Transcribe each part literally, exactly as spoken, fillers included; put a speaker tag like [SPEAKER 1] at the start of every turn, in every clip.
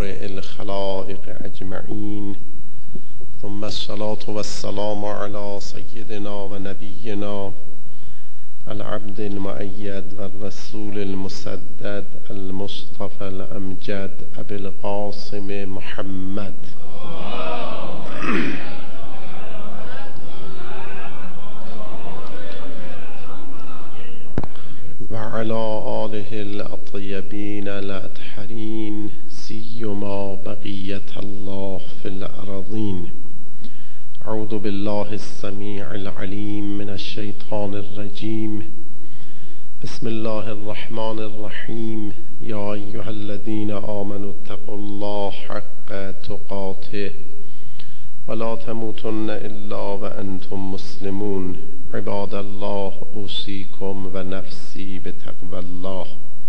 [SPEAKER 1] بارئ الخلائق اجمعین، ثم الصلاة والسلام على سیدنا و نبینا العبد المؤید والرسول المسدد المصطفى الامجد ابی القاسم محمد وعلى آله الأطيبين الأطهرين سيما بقية الله في الأراضين. أعوذ بالله السميع العليم من الشيطان الرجيم. بسم الله الرحمن الرحيم. يا أيها الذين آمنوا اتقوا الله حق تقاته ولا تموتن إلا وأنتم مسلمون. عباد الله اوصیکم و نفسی بتقوی الله.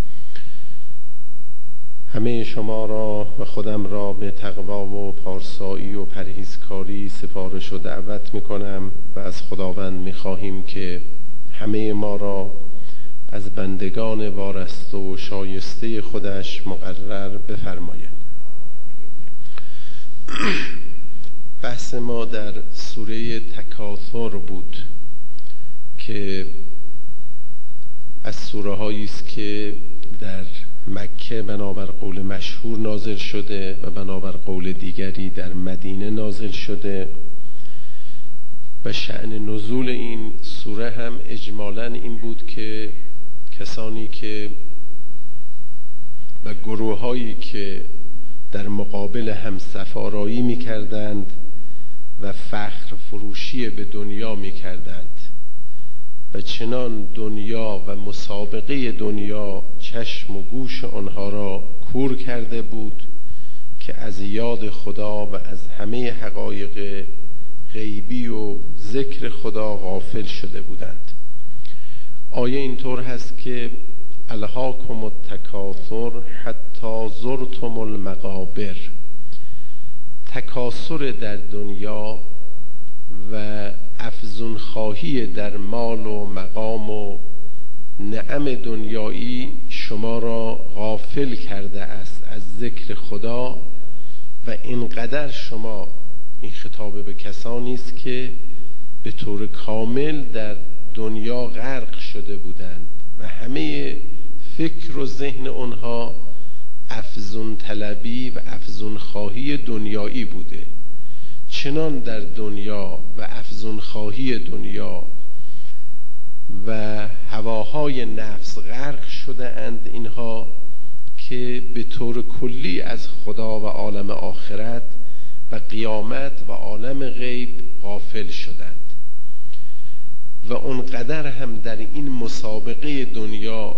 [SPEAKER 1] همه شما را و خودم را به تقوا و پارسایی و پرهیزکاری سفارش و دعوت می کنم و از خداوند می خواهیم که همه ما را از بندگان وارسته و شایسته خودش مقرر بفرماید. بحث ما در سوره تکاثر بود که از سوره هایی است که در مکه بنابر قول مشهور نازل شده و بنابر قول دیگری در مدینه نازل شده و شأن نزول این سوره هم اجمالاً این بود که کسانی که و گروه هایی که در مقابل همسفارایی می کردند و فخر فروشی به دنیا می کردند و چنان دنیا و مسابقه دنیا چشم و گوش آنها را کور کرده بود که از یاد خدا و از همه حقایق غیبی و ذکر خدا غافل شده بودند. آیه اینطور هست که الهاکم التکاثر حتی زرتم المقابر. تکاثر در دنیا و افزون خواهی در مال و مقام و نعم دنیایی شما را غافل کرده است از ذکر خدا و اینقدر شما، این خطاب به کسانی است که به طور کامل در دنیا غرق شده بودند و همه فکر و ذهن آنها افزون طلبی و افزون خواهی دنیایی بوده. چنان در دنیا و افزون خواهی دنیا و هواهای نفس غرق شده اند اینها که به طور کلی از خدا و عالم آخرت و قیامت و عالم غیب غافل شدند و اونقدر هم در این مسابقه دنیا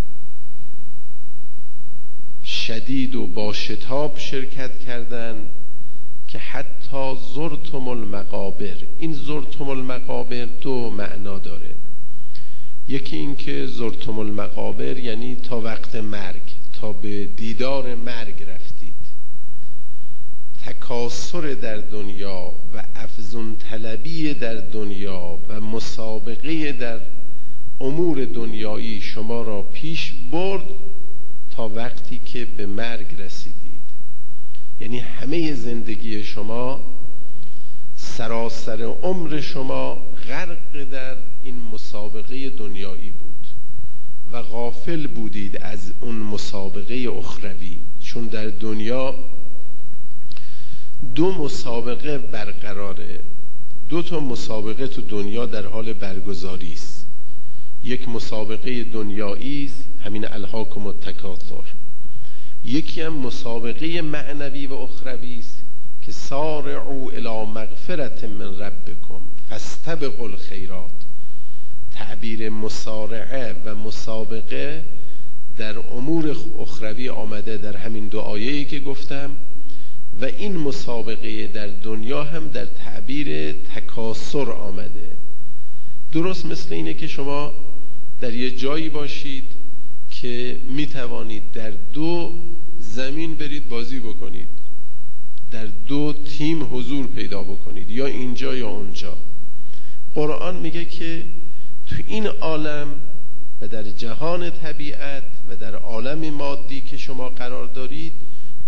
[SPEAKER 1] شدید و با شتاب شرکت کردند که حتی زرتم المقابر. این زرتم المقابر دو معنا داره. یکی این که زرتم المقابر یعنی تا وقت مرگ، تا به دیدار مرگ رفتید. تکاثر در دنیا و افزون طلبی در دنیا و مسابقه در امور دنیایی شما را پیش برد تا وقتی که به مرگ رسیدید. یعنی همه زندگی شما، سراسر عمر شما غرق در این مسابقه دنیایی بود و غافل بودید از اون مسابقه اخروی. چون در دنیا دو مسابقه برقراره، دو تا مسابقه تو دنیا در حال برگزاری است. یک مسابقه دنیایی است، همین الهاکم التکاثر. یکی هم مسابقه معنوی و اخروی است که سارعوا الی مغفرة من ربکم فاستبقوا الخیرات. تعبیر مسارعه و مسابقه در امور اخروی آمده در همین دو آیه‌ای که گفتم و این مسابقه در دنیا هم در تعبیر تکاثر آمده. درست مثل اینه که شما در یه جایی باشید که می توانید در دو زمین برید بازی بکنید، در دو تیم حضور پیدا بکنید، یا اینجا یا اونجا. قرآن میگه که تو این عالم و در جهان طبیعت و در عالم مادی که شما قرار دارید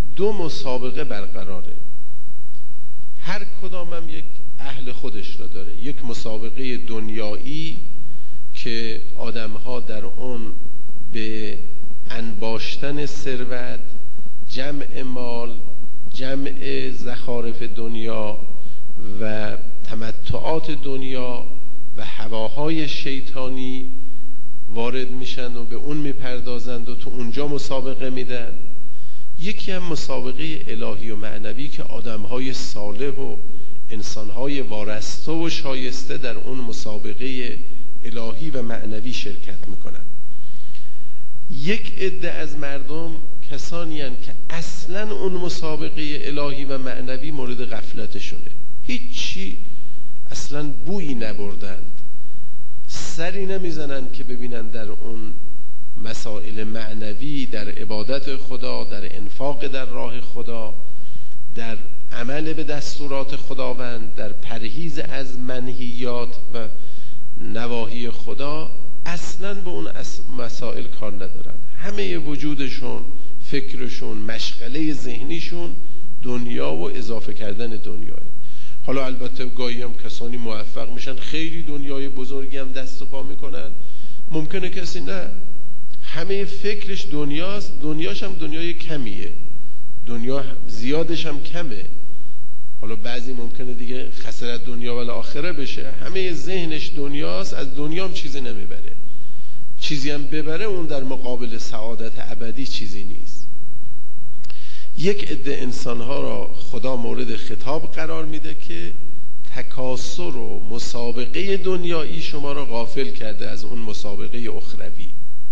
[SPEAKER 1] دو مسابقه برقراره، هر کدام هم یک اهل خودش را داره. یک مسابقه دنیایی که آدمها در اون به انباشتن ثروت، جمع مال، جمع زخارف دنیا و تمتعات دنیا و هواهای شیطانی وارد میشن و به اون میپردازند و تو اونجا مسابقه میدن. یکی هم مسابقه الهی و معنوی که آدمهای صالح و انسانهای وارسته و شایسته در اون مسابقه الهی و معنوی شرکت میکنن. یک عده از مردم کسانی هستند که اصلا اون مسابقه الهی و معنوی مورد غفلتشونه، هیچی اصلا بویی نبردند، سری نمیزنند که ببینن در اون مسائل معنوی، در عبادت خدا، در انفاق در راه خدا، در عمل به دستورات خداوند، در پرهیز از منهیات و نواهی خدا، اصلا به اون مسائل کار ندارن. همه وجودشون، فکرشون، مشغله ذهنیشون دنیا و اضافه کردن دنیاه. حالا البته گاهی هم کسانی موفق میشن خیلی دنیای بزرگی هم دست و پا میکنن، ممکنه کسی نه همه فکرش دنیاست، دنیاش هم دنیای کمیه، دنیا زیادش هم کمه. حالا بعضی ممکنه دیگه خسارت دنیا و آخره بشه، همه ذهنش دنیاست، از دنیا هم چیزی نمیبره، چیزی هم ببره اون در مقابل سعادت ابدی چیزی نیست. یک عده انسانها را خدا مورد خطاب قرار میده که تکاسر و مسابقه دنیایی شما را غافل کرده از اون مسابقه اخروی.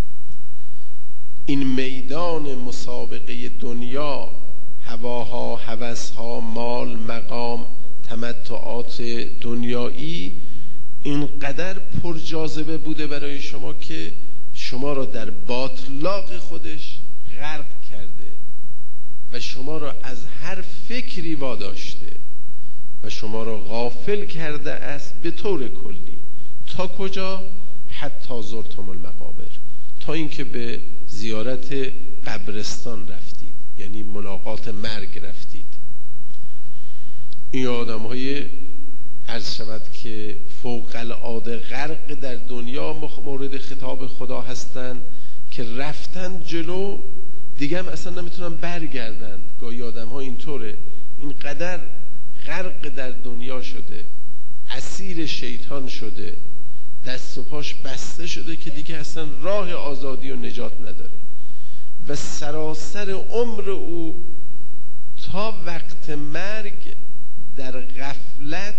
[SPEAKER 1] این میدان مسابقه دنیا، هواها، هوسها، مال، مقام، تمتعات دنیایی اینقدر پر جاذبه بوده برای شما که شما را در باطلاق خودش غرق کرده و شما را از هر فکری واداشته و شما را غافل کرده است به طور کلی. تا کجا؟ حتی زرتم المقابر، تا اینکه به زیارت قبرستان رفتید، یعنی ملاقات مرگ رفتید. این آدم های عرض شود که فوق العاده غرق در دنیا مورد خطاب خدا هستند که رفتن جلو دیگه هم اصلا نمیتونن برگردن. گاهی آدم ها اینطوره، اینقدر غرق در دنیا شده، اسیر شیطان شده، دست و پاش بسته شده که دیگه اصلا راه آزادی و نجات نداره و سراسر عمر او تا وقت مرگ در غفلت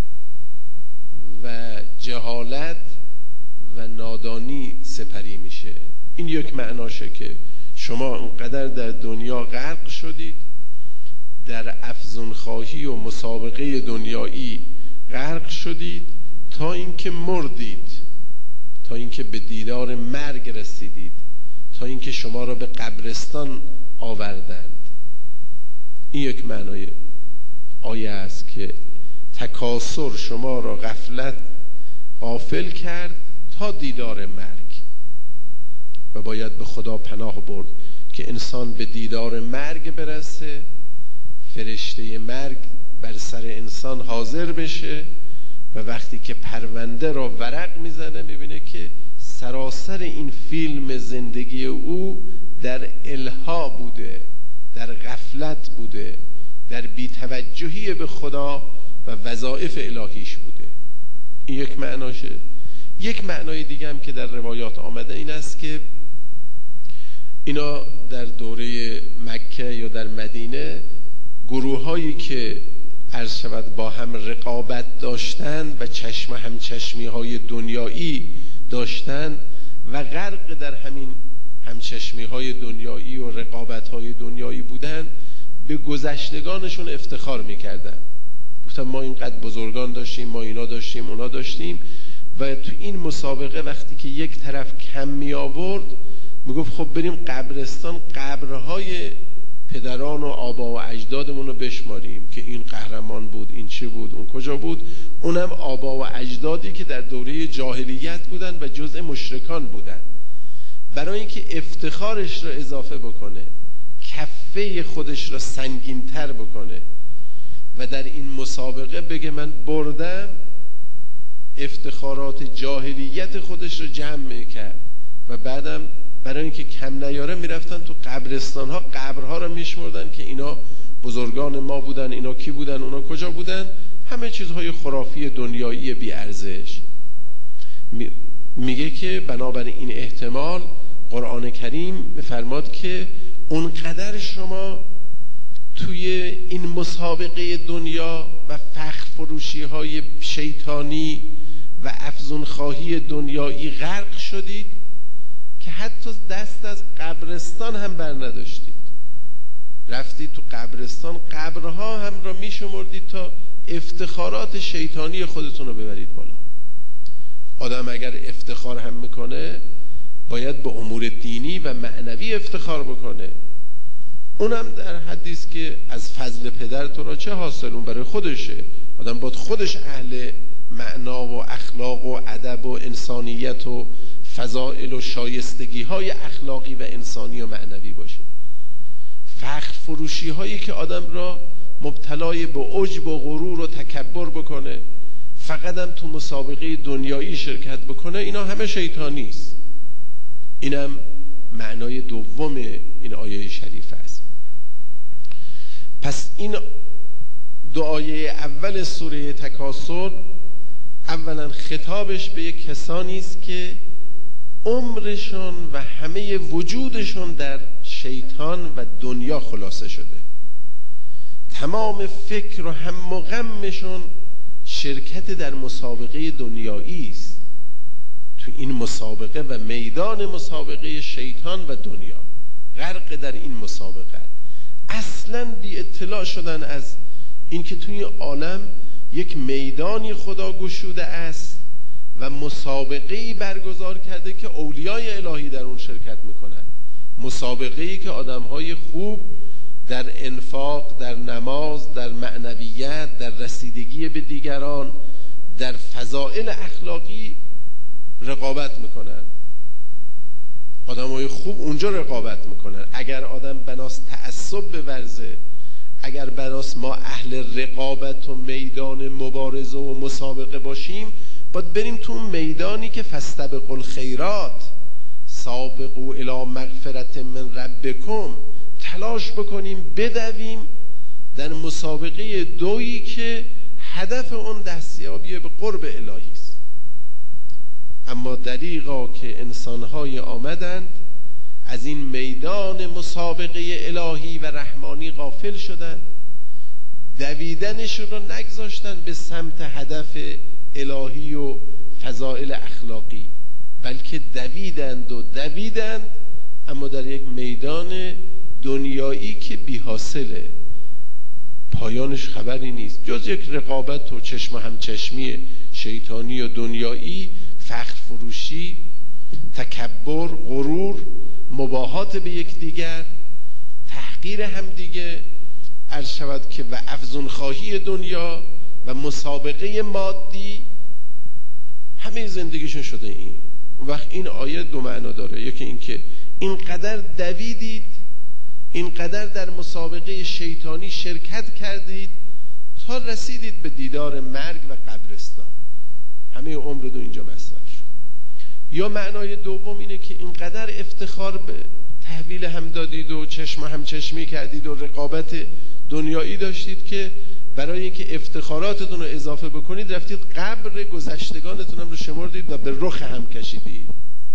[SPEAKER 1] و جهالت و نادانی سپری میشه. این یک معناشه که شما اونقدر در دنیا غرق شدید، در افزونخواهی و مسابقه دنیایی غرق شدید تا اینکه مردید، تا اینکه به دیدار مرگ رسیدید، تا اینکه شما را به قبرستان آوردند. این یک معنای آیه است که تکاسر شما را غفلت غافل کرد تا دیدار مرگ و باید به خدا پناه برد که انسان به دیدار مرگ برسه، فرشته مرگ بر سر انسان حاضر بشه و وقتی که پرونده را ورق میزنه میبینه که سراسر این فیلم زندگی او در الها بوده، در غفلت بوده، در بی‌توجهی به خدا و وظایف الهیش بوده. این یک معناشه. یک معنای دیگه هم که در روایات آمده این است که اینا در دوره مکه یا در مدینه گروه هایی که عرض شود با هم رقابت داشتند و چشم هم چشمی های دنیایی داشتند و غرق در همین همچشمی های دنیایی و رقابت های دنیایی بودند، به گذشتگانشون افتخار میکردن. گفتن ما اینقدر بزرگان داشتیم، ما اینا داشتیم، اونا داشتیم. و تو این مسابقه وقتی که یک طرف کم می آورد میگفت خب بریم قبرستان قبرهای پدران و آبا و اجدادمون رو بشماریم که این قهرمان بود، این چی بود، اون کجا بود. اونم آبا و اجدادی که در دوره جاهلیت بودن و جزء مشرکان بودن. برای اینکه افتخارش رو اضافه بکنه، کفه خودش را سنگین تر بکنه و در این مسابقه بگه من بردم، افتخارات جاهلیت خودش رو جمع کرد و بعدم برای اینکه کم نیاره میرفتن تو قبرستان ها، قبرها رو میشمردن که اینا بزرگان ما بودن، اینا کی بودن، اونا کجا بودن، همه چیزهای خرافی دنیایی بی ارزش. میگه که بنابراین این احتمال قرآن کریم میفرماد که اونقدر شما توی این مسابقه دنیا و فخر فروشی های شیطانی و افزون خواهی دنیایی غرق شدید که حتی دست از قبرستان هم بر نداشتید. رفتید تو قبرستان، قبرها هم را میشمردید تا افتخارات شیطانی خودتون رو ببرید بالا. آدم اگر افتخار هم میکنه باید به امور دینی و معنوی افتخار بکنه. اونم در حدیث که از فضل پدر تو را چه حاصل، اون برای خودشه. آدم باید خودش اهل معنا و اخلاق و ادب و انسانیت و فضائل و شایستگی های اخلاقی و انسانی و معنوی باشه. فخر فروشی هایی که آدم را مبتلای به عجب و غرور و تکبر بکنه، فقط هم تو مسابقه دنیایی شرکت بکنه، اینا همه شیطانی است. اینم معنای دوم این آیه شریفه است. پس این دو آیه اول سوره تکاثر اولا خطابش به یک کسانی است که عمرشون و همه وجودشون در شیطان و دنیا خلاصه شده. تمام فکر و هم و غمشون شرکت در مسابقه دنیایی است. تو این مسابقه و میدان مسابقه شیطان و دنیا غرق در این مسابقه، اصلا بی اطلاع شدن از اینکه توی عالم یک میدانی خدا گشوده است و مسابقه‌ای برگزار کرده که اولیای الهی در اون شرکت میکنن. مسابقه‌ای که آدم‌های خوب در انفاق، در نماز، در معنویت، در رسیدگی به دیگران، در فضائل اخلاقی رقابت میکنن. آدم‌های خوب اونجا رقابت میکنن. اگر آدم بناس تعصب بورزه، اگر بناس ما اهل رقابت و میدان مبارزه و مسابقه باشیم، باید بریم تو میدانی که فاستبقوا الخیرات سابقوا الی مغفرة من ربکم، تلاش بکنیم بدویم در مسابقه دویی که هدف اون دستیابی به قرب الهی است. اما دریغا که انسان‌های آمدند از این میدان مسابقه الهی و رحمانی غافل شدند، دویدنشون رو نگذاشتن به سمت هدف الهی و فضائل اخلاقی، بلکه دویدند و دویدند اما در یک میدان دنیایی که بی حاصله، پایانش خبری نیست جز یک رقابت و چشم همچشمی شیطانی و دنیایی، فخر فروشی، تکبر، غرور، مباهات به یک دیگر، تحقیر همدیگه، عرض شود که و افزون خواهی دنیا و مسابقه مادی، همه زندگیشون شده این. اون وقت این آیه دو معنا داره. یکی این که اینقدر دویدید، اینقدر در مسابقه شیطانی شرکت کردید تا رسیدید به دیدار مرگ و قبرستان، همه عمرتون اینجا مصرف شد. یا معنای دوم اینه که اینقدر افتخار به تحویل هم دادید و چشم هم چشمی کردید و رقابت دنیایی داشتید که برای اینکه افتخاراتتون رو اضافه بکنید رفتید قبر گذشتگانتون هم رو شمردید و به رخ هم کشیدید،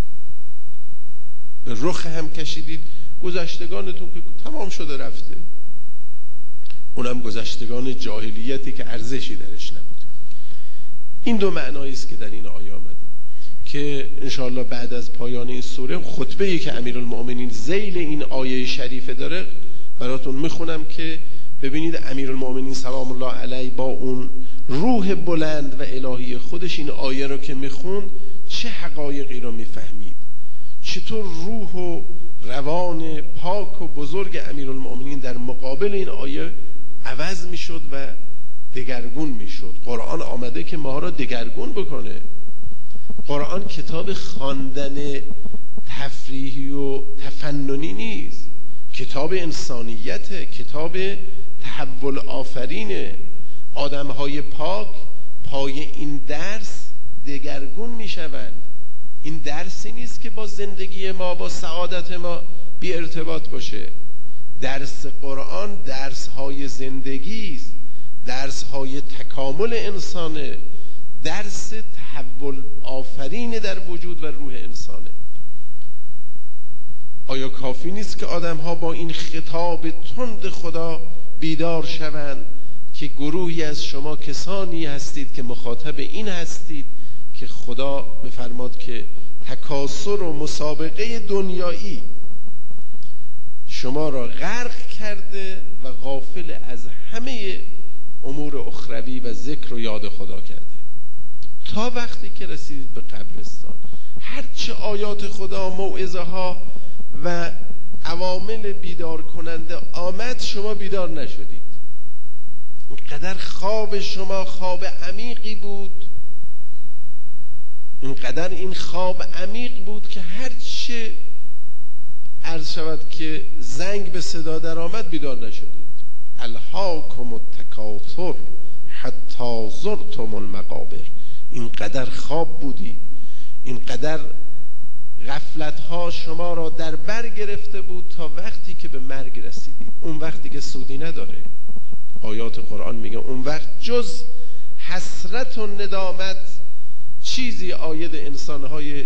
[SPEAKER 1] به رخ هم کشیدید گذشتگانتون که تمام شده رفته، اونم گذشتگان جاهلیتی که ارزشی درش نبود. این دو معنایی است که در این آیه آمده که انشاءالله بعد از پایان این سوره خطبه‌ای که امیرالمؤمنین ذیل این آیه شریفه داره براتون میخونم که ببینید امیرالمؤمنین سلام الله علیه با اون روح بلند و الهی خودش این آیه رو که میخون چه حقایقی رو میفهمید، چطور روح و روان پاک و بزرگ امیرالمؤمنین در مقابل این آیه عوض میشد و دگرگون میشد. قرآن آمده که ما را دگرگون بکنه. قرآن کتاب خواندن تفریحی و تفننی نیست، کتاب انسانیت، کتاب تحول آفرینه. آدمهای پاک پای این درس دگرگون می شوند. این درسی نیست که با زندگی ما، با سعادت ما بی ارتباط باشه. درس قرآن درس های زندگی است، درس های تکامل انسانه، درس تحول آفرین در وجود و روح انسانه. آیا کافی نیست که آدم ها با این خطاب تند خدا بیدار شوند که گروهی از شما کسانی هستید که مخاطب این هستید که خدا می‌فرماد که تکاسر و مسابقه دنیایی شما را غرق کرده و غافل از همه امور اخروی و ذکر و یاد خدا کرده، تا وقتی که رسیدید به قبرستان هرچه آیات خدا، موعظه ها و عوامل بیدار کننده آمد شما بیدار نشدید. اینقدر خواب شما خواب عمیقی بود، اینقدر این خواب عمیق بود که هرچه عرض شود که زنگ به صدا در آمد بیدار نشدید. الهاکم التکاثر حتی زرتم المقابر. اینقدر خواب بودید، اینقدر غفلت ها شما را در بر گرفته بود تا وقتی که به مرگ رسیدید. اون وقتی که سودی نداره. آیات قرآن میگه اون وقت جز حسرت و ندامت چیزی عاید انسانهای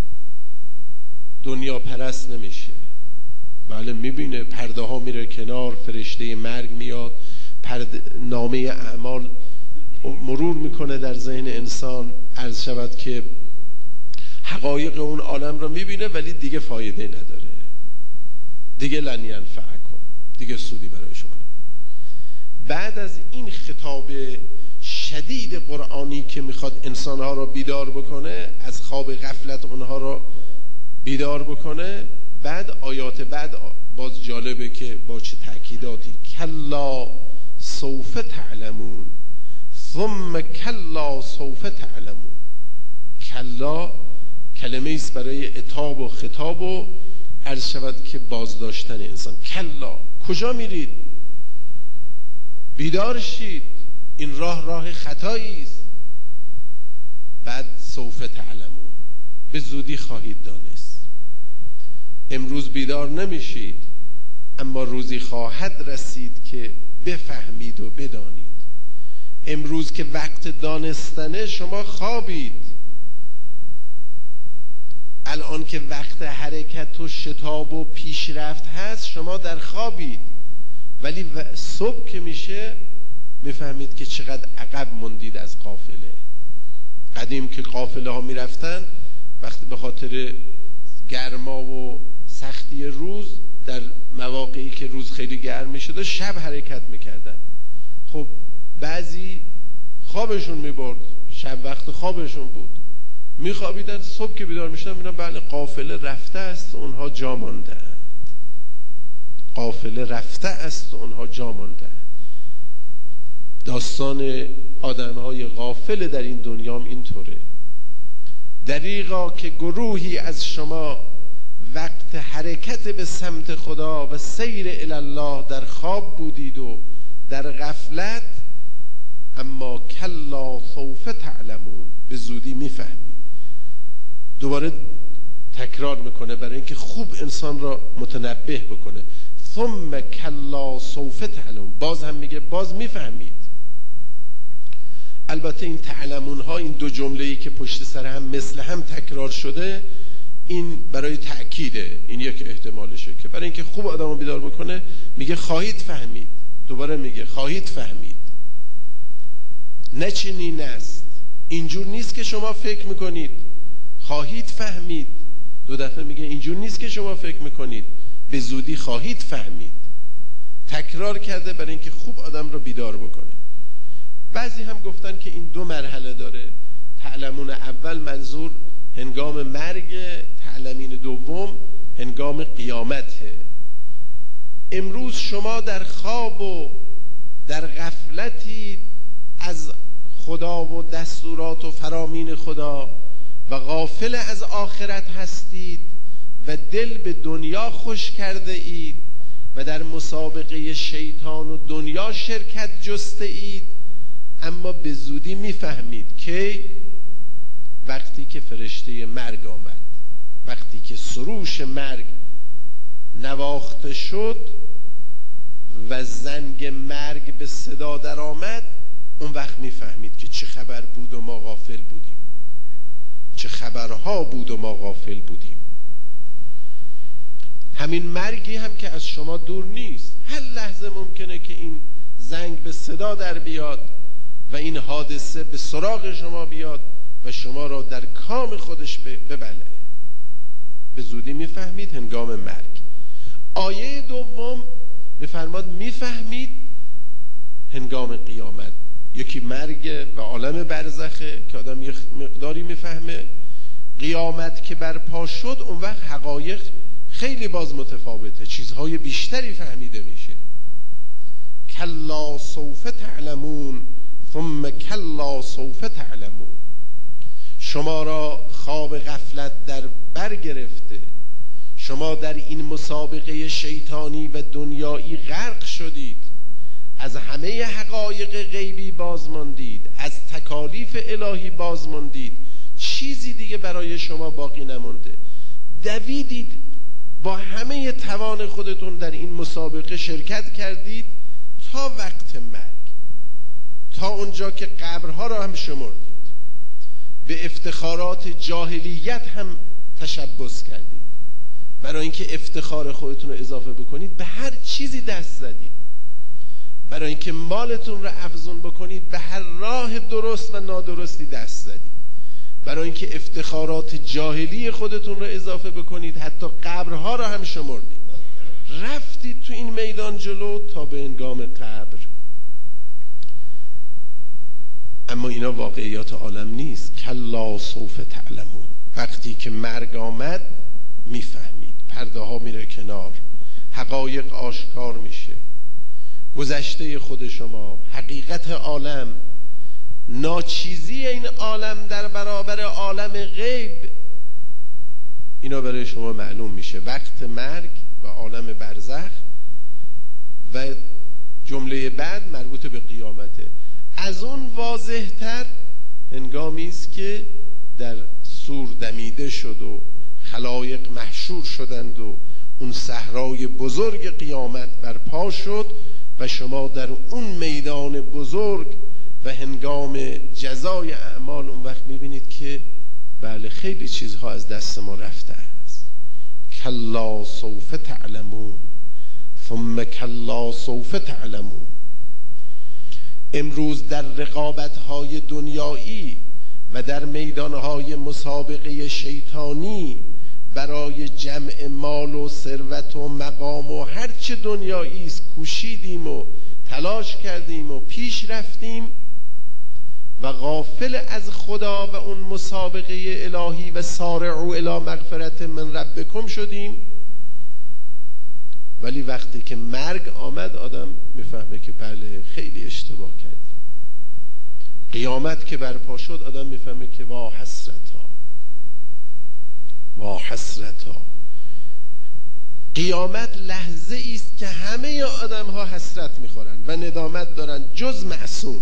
[SPEAKER 1] دنیا پرست نمیشه. بله میبینه پرده ها میره کنار، فرشته مرگ میاد، نامه اعمال مرور میکنه در ذهن انسان، عرض شود که حقایق اون عالم رو میبینه، ولی دیگه فایده نداره، دیگه لن ینفعکم، دیگه سودی برای شما نداره. بعد از این خطاب شدید قرآنی که میخواد انسانها رو بیدار بکنه، از خواب غفلت اونها رو بیدار بکنه، بعد آیات بعد باز جالبه که با چه تأکیداتی. کلا سوف تعلمون ثم کلا سوف تعلمون. کلا کلمه ایست برای عتاب و خطاب و عرض شود که بازداشتن انسان. کلا، کجا میرید؟ بیدار شید، این راه راه خطایی است. بعد سوف تعلمون، به زودی خواهید دانست. امروز بیدار نمیشید، اما روزی خواهد رسید که بفهمید و بدانید. امروز که وقت دانستنه شما خوابید، الان که وقت حرکت و شتاب و پیشرفت هست شما در خوابید، ولی صبح که میشه میفهمید که چقدر عقب موندید از قافله. قدیم که قافله ها میرفتن وقتی به خاطر گرما و سختی روز در مواقعی که روز خیلی گرم میشد شب حرکت میکردن. خب بعضی خوابشون میبرد، شب وقت خوابشون بود، میخوابیدن، صبح که بیدار میشدن میبینن بله قافله رفته است، اونها جا ماندند. قافله رفته است، اونها جا ماندند. داستان آدمهای غافل در این دنیام اینطوره. دریغا که گروهی از شما وقت حرکت به سمت خدا و سیر الی الله در خواب بودید و در غفلت، اما کلا سوف تعلمون، به زودی میفهمید. دوباره تکرار میکنه برای اینکه خوب انسان را متنبه بکنه. ثم کلا سوف تعلمون، باز هم میگه باز میفهمید. البته این تعلمون ها، این دو جمله‌ای که پشت سر هم مثل هم تکرار شده، این برای تأکیده، این یک احتمالشه که برای اینکه خوب آدمو بیدار بکنه میگه خواهید فهمید. دوباره میگه خواهید فهمید. نه چنین است، اینجور نیست که شما فکر میکنید. خواهید فهمید. دو دفعه میگه اینجور نیست که شما فکر میکنید، به زودی خواهید فهمید. تکرار کرده برای اینکه خوب آدم رو بیدار بکنه. بعضی هم گفتن که این دو مرحله داره. تعلمون اول منظور هنگام مرگ، تعلمین دوم هنگام قیامته. امروز شما در خواب و در غفلتی از خدا و دستورات و فرامین خدا و غافل از آخرت هستید و دل به دنیا خوش کرده اید و در مسابقه شیطان و دنیا شرکت جسته اید، اما به زودی میفهمید که وقتی که فرشته مرگ آمد، وقتی که سروش مرگ نواخته شد و زنگ مرگ به صدا در آمد، اون وقت میفهمید که چه خبر بود و ما غافل بودیم، چه خبرها بود و ما غافل بودیم. همین مرگی هم که از شما دور نیست، هر لحظه ممکنه که این زنگ به صدا در بیاد و این حادثه به سراغ شما بیاد و شما را در کام خودش ببلعه. به زودی میفهمید هنگام مرگ. آیه دوم میفرماد میفهمید هنگام قیامت. یکی مرگ و عالم برزخه که آدم یه مقداری میفهمه. قیامت که برپا شد، اون وقت حقایق خیلی باز متفاوته، چیزهای بیشتری فهمیده میشه. کلا سوف تعلمون ثم کلا سوف تعلمون. شما را خواب غفلت در بر گرفته، شما در این مسابقه شیطانی و دنیایی غرق شدید، از همه حقایق غیبی بازماندید، از تکالیف الهی بازماندید، چیزی دیگه برای شما باقی نمونده. دویدید، با همه توان خودتون در این مسابقه شرکت کردید تا وقت مرگ، تا اونجا که قبرها را هم شمردید، به افتخارات جاهلیت هم تشبث کردید، برای اینکه افتخار خودتون رو اضافه بکنید به هر چیزی دست زدید، برای اینکه مالتون رو افزون بکنید به هر راه درست و نادرستی دست زدید، برای اینکه افتخارات جاهلی خودتون رو اضافه بکنید حتی قبرها رو هم شمردید. رفتید تو این میدان جلو تا به هنگام قبر. اما اینا واقعیات عالم نیست. کلا سوف تعلمون. وقتی که مرگ آمد میفهمید، پرده ها میره کنار، حقایق آشکار میشه، گذشته خود شما، حقیقت عالم، ناچیزی این عالم در برابر عالم غیب، اینا برای شما معلوم میشه. وقت مرگ و عالم برزخ و جمله بعد مربوط به قیامته. از اون واضح تر هنگامی است که در سور دمیده شد و خلایق محشور شدند و اون صحرای بزرگ قیامت برپا شد و شما در اون میدان بزرگ و هنگام جزای اعمال اون وقت میبینید که بله خیلی چیزها از دست ما رفته است. کلا سوف تعلمون ثم کلا سوف تعلمون. امروز در رقابت‌های دنیایی و در میدان‌های مسابقه شیطانی برای جمع مال و ثروت و مقام و هرچه دنیایی است کوشیدیم و تلاش کردیم و پیش رفتیم و غافل از خدا و اون مسابقه الهی و سارعوا الی مغفرت من ربکم شدیم. ولی وقتی که مرگ آمد آدم میفهمه که بله خیلی اشتباه کردیم. قیامت که برپا شد آدم میفهمه که وا حسرتا، وا حسرتا. قیامت لحظه است که همه آدم ها حسرت میخورن و ندامت دارن جز معصوم،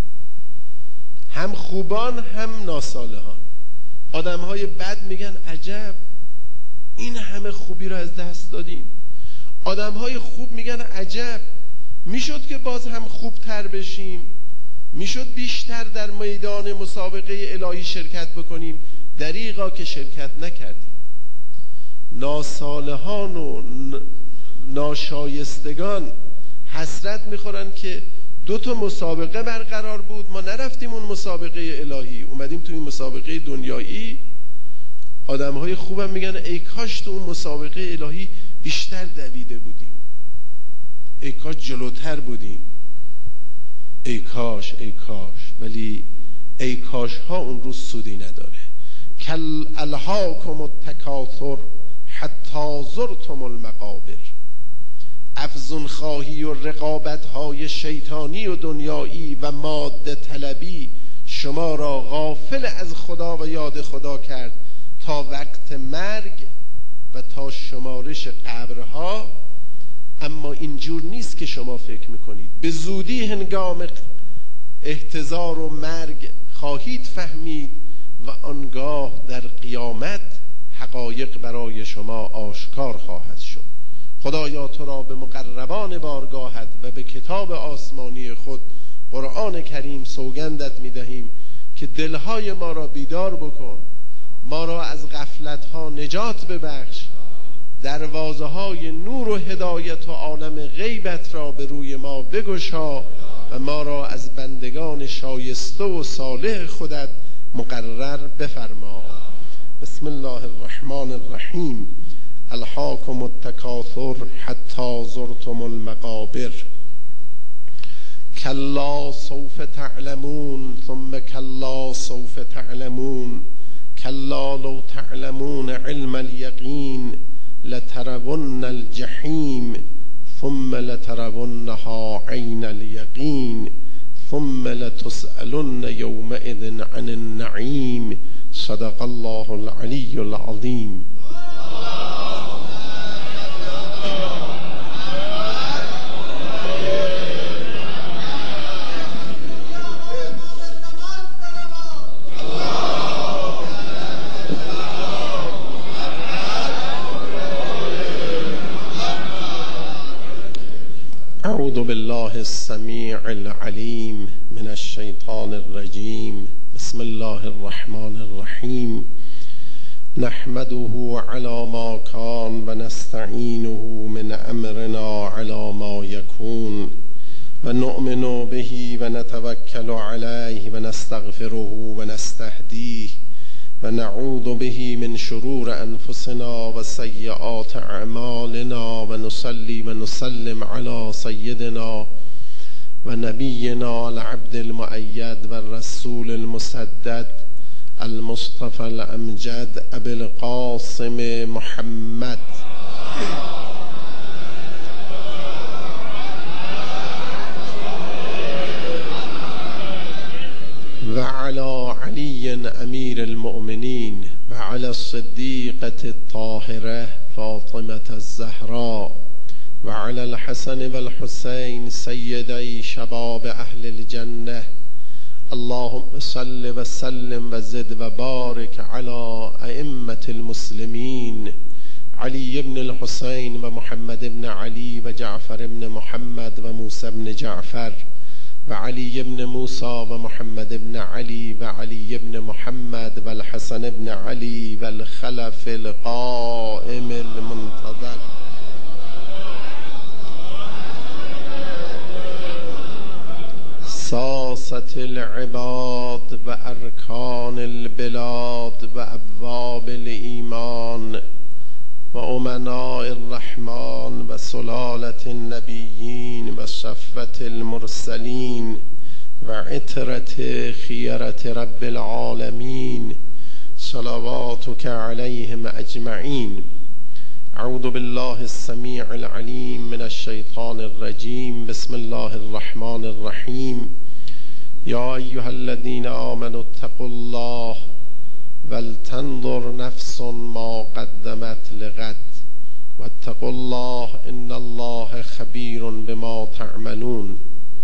[SPEAKER 1] هم خوبان هم ناصالحان. آدم های بد میگن عجب این همه خوبی رو از دست دادیم. آدم های خوب میگن عجب میشد که باز هم خوب تر بشیم، میشد بیشتر در میدان مسابقه الهی شرکت بکنیم، دریغا که شرکت نکردیم. ناصالحان و ناشایستگان حسرت میخورن که دو تا مسابقه برقرار بود، ما نرفتیم اون مسابقه الهی، اومدیم تو این مسابقه دنیایی. آدم های خوبم میگن ای کاش تو اون مسابقه الهی بیشتر دویده بودیم، ای کاش جلوتر بودیم، ای کاش ای کاش. ولی ای کاش ها اون روز سودی نداره. کل الهاکم التکاثر حتی زرتم المقابر. افزون خواهی و رقابت های شیطانی و دنیایی و ماده طلبی شما را غافل از خدا و یاد خدا کرد تا وقت مرگ و تا شمارش قبرها اما اینجور نیست که شما فکر میکنید. به زودی هنگام احتضار و مرگ خواهید فهمید و آنگاه در قیامت حقایق برای شما آشکار خواهد شد. خدایا تو را به مقربان بارگاهت و به کتاب آسمانی خود قرآن کریم سوگندت میدهیم که دلهای ما را بیدار بکن، ما را از غفلتها نجات ببخش، دروازه های نور و هدایت و عالم غیبت را به روی ما بگشا و ما را از بندگان شایسته و صالح خودت مقرر بفرما. بسم الله الرحمن الرحیم. الهاکم التکاثر حتی زرتم المقابر کلا سوف تعلمون ثم کلا سوف تعلمون کلا لو تعلمون علم اليقین لترون الجحیم ثم لترونها عین اليقین ثم لتسألن یومئذ عن النعیم. صدق الله العلی العظیم. اعوذ بالله السمیع العلیم من الشیطان الرجیم. بسم الله الرحمن الرحیم. نحمده على ما كان و نستعینه من امرنا على ما يكون و نؤمن به و نتوکل علیه و نستغفره و نستهدیه و نعوذ به من شرور انفسنا و سیئات اعمالنا و نصلی و نسلم علی سیدنا و نبینا العبد المؤید و الرسول المسدد المصطفى الامجد ابی القاسم محمد و علی علی امیر المؤمنین و علی الصدیقة الطاهرة فاطمة الزهراء و علی الحسن و الحسین سیدی شباب اهل الجنة. اللهم صل و سلم و زد و بارک علی ائمة المسلمین علی بن الحسین و محمد بن علی و جعفر بن محمد و موسی بن جعفر و علی بن موسی و محمد بن علی و علی بن محمد و الحسن بن علی و الخلف القائم المنتظر. ساسة العباد و ارکان البلاد و ابواب الایمان و امناء الرحمن و سلالة النبیین و صفوة المرسلین و عطرة خیرة رب العالمین صلواتک علیهم اجمعین. اعوذ بالله السمیع العلیم من الشیطان الرجیم. بسم الله الرحمن الرحیم. یا ایها الذین آمنوا اتقوا الله ولتنظر نفس ما قدمت لغد واتقوا الله ان الله خبیر بما تعملون.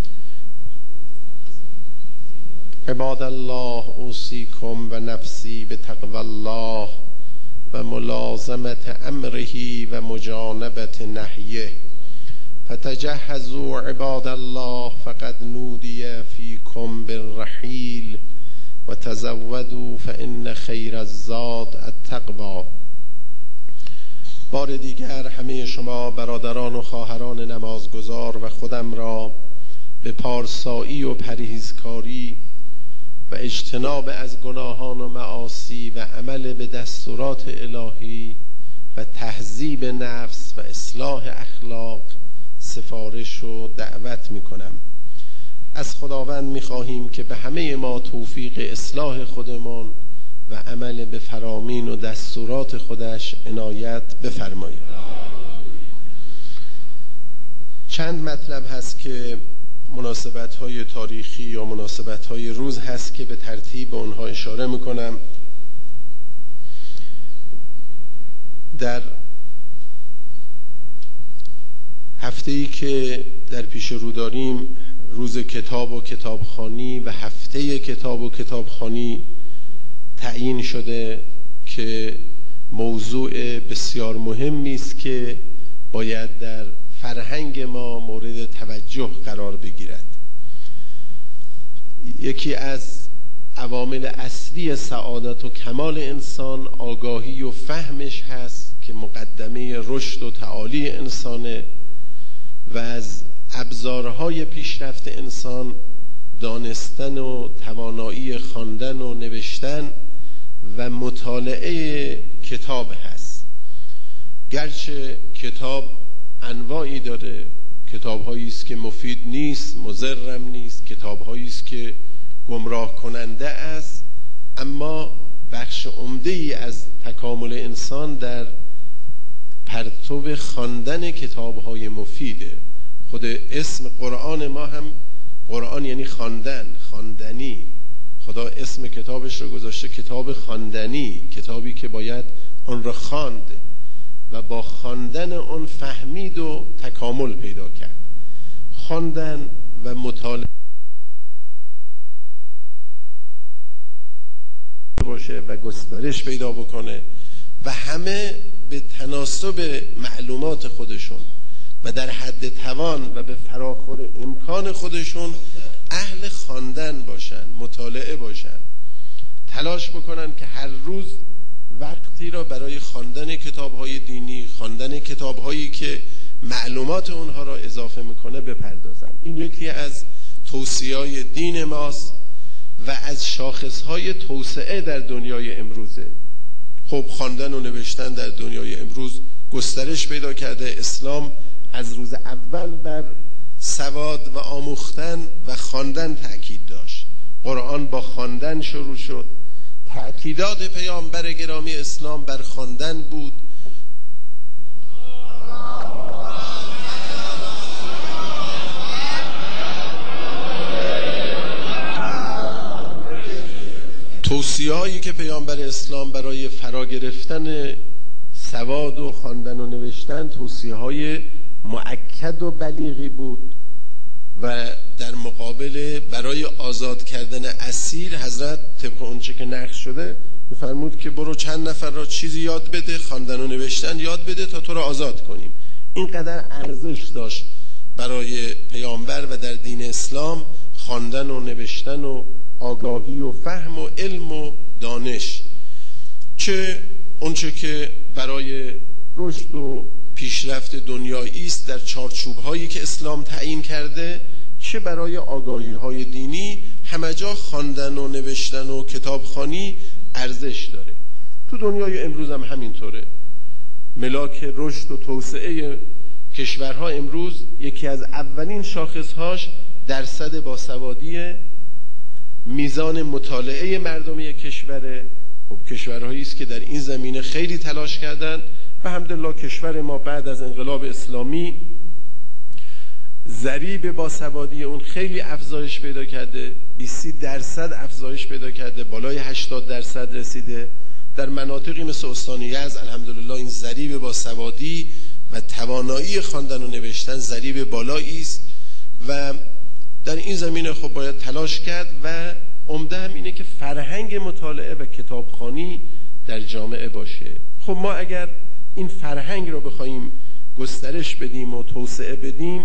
[SPEAKER 1] عباد الله اوصیکم و نفسی بتقوی الله و ملازمت امره و مجانبت نهیه. فتجهزوا عباد الله فقد نودی فیکم بالرحیل و تزودوا فان خیر الزاد التقوی. بار دیگر همه شما برادران و خواهران نمازگزار و خودم را به پارسایی و پرهیزکاری و اجتناب از گناهان و معاصی و عمل به دستورات الهی و تهذیب نفس و اصلاح اخلاق سفارش و دعوت می کنم. از خداوند می خواهیم که به همه ما توفیق اصلاح خودمان و عمل به فرامین و دستورات خودش عنایت بفرماید. چند مطلب هست که مناسبت‌های تاریخی یا مناسبت‌های روز هست که به ترتیب اونها اشاره می‌کنم. در هفته‌ای که در پیش رو داریم روز کتاب و کتابخوانی و هفته کتاب و کتابخوانی تعیین شده که موضوع بسیار مهمی است که باید در فرهنگ ما مورد توجه قرار بگیرد. یکی از عوامل اصلی سعادت و کمال انسان آگاهی و فهمش هست که مقدمه رشد و تعالی انسانه و از ابزارهای پیشرفت انسان دانستن و توانایی خواندن و نوشتن و مطالعه کتاب هست. گرچه کتاب انواعی داره، کتاب‌هایی است که مفید نیست، مضرم نیست، کتاب‌هایی است که گمراه کننده است، اما بخش عمده‌ای از تکامل انسان در پرتو خواندن کتاب‌های مفیده. خود اسم قرآن ما هم، قرآن یعنی خواندن، خواندنی. خدا اسم کتابش رو گذاشته کتاب خواندنی، کتابی که باید آن را خواند و با خواندن آن فهمید و تکامل پیدا کرد. خواندن و مطالعه باشه و گسترش پیدا بکنه و همه به تناسب معلومات خودشون و در حد توان و به فراخور امکان خودشون اهل خواندن باشن، مطالعه باشن، تلاش بکنن که هر روز وقتی را برای خواندن کتاب‌های دینی، خواندن کتاب‌هایی که معلومات اونها را اضافه میکنه بپردازن. این یکی از توصیه‌های دین ماست و از شاخص‌های توسعه در دنیای امروزه. خب خواندن و نوشتن در دنیای امروز گسترش پیدا کرده. اسلام از روز اول بر سواد و آموختن و خواندن تأکید داشت. قرآن با خواندن شروع شد. تأکیدات پیامبر گرامی اسلام بر خواندن بود. توصیه‌هایی که پیامبر اسلام برای فرا گرفتن سواد و خواندن و نوشتن توصیه‌های مؤکد و بلیغی بود و در مقابل برای آزاد کردن اسیر حضرت طبق اونچه که نقل شده می‌فرمود که برو چند نفر را چیزی یاد بده، خواندن و نوشتن یاد بده تا تو را آزاد کنیم. اینقدر ارزش داشت برای پیامبر و در دین اسلام خواندن و نوشتن و آگاهی و فهم و علم و دانش، چه اونچه که برای رشد و پیشرفت دنیایی است در چارچوب‌هایی که اسلام تعیین کرده، چه برای آگاهی‌های دینی، همه جا خواندن و نوشتن و کتابخوانی ارزش داره. تو دنیای امروز هم همینطوره. ملاک رشد و توسعه کشورها امروز یکی از اولین شاخص‌هاش درصد باسوادی، میزان مطالعه مردمی کشوره. خب کشورهایی است که در این زمینه خیلی تلاش کردند و الحمدلله کشور ما بعد از انقلاب اسلامی ضریب باسوادی اون خیلی افزایش پیدا کرده، بیست درصد افزایش پیدا کرده، بالای هشتاد درصد رسیده. در مناطقی مثل استان یزد الحمدلله این ضریب باسوادی و توانایی خواندن و نوشتن ضریب بالایی است و در این زمینه خب باید تلاش کرد و عمده هم اینه که فرهنگ مطالعه و کتابخوانی در جامعه باشه. خب ما اگر این فرهنگ رو بخوایم گسترش بدیم و توسعه بدیم،